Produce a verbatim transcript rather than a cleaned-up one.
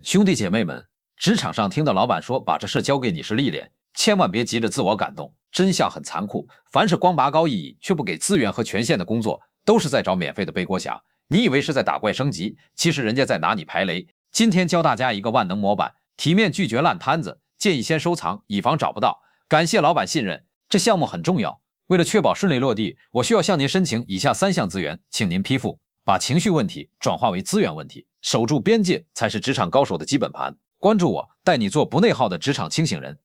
兄弟姐妹们，职场上听到老板说把这事交给你是历练，千万别急着自我感动，真相很残酷。凡是光拔高意义却不给资源和权限的工作，都是在找免费的背锅侠。你以为是在打怪升级，其实人家在拿你排雷。今天教大家一个万能模板，体面拒绝烂摊子，建议先收藏，以防找不到。感谢老板信任，这项目很重要。为了确保顺利落地，我需要向您申请以下三项资源，请您批复。把情绪问题转化为资源问题，守住边界才是职场高手的基本盘。关注我，带你做不内耗的职场清醒人。